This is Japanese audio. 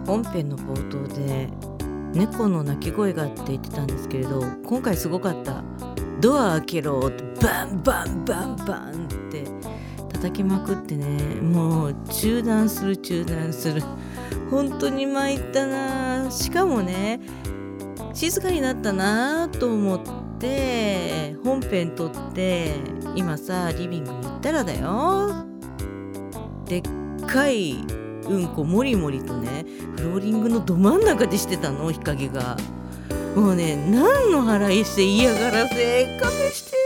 本編の冒頭で猫の鳴き声がって言ってたんですけれど、今回すごかった。ドア開けろってバンバンバンバンって叩きまくってね、もう中断する本当に参ったな。しかもね、静かになったなと思って本編撮って、今さリビングに行ったらだよ、でっかいうんこもりもりとね、フローリングのど真ん中でしてたの、日陰が。もうね、何の腹いして嫌がらせ勘弁して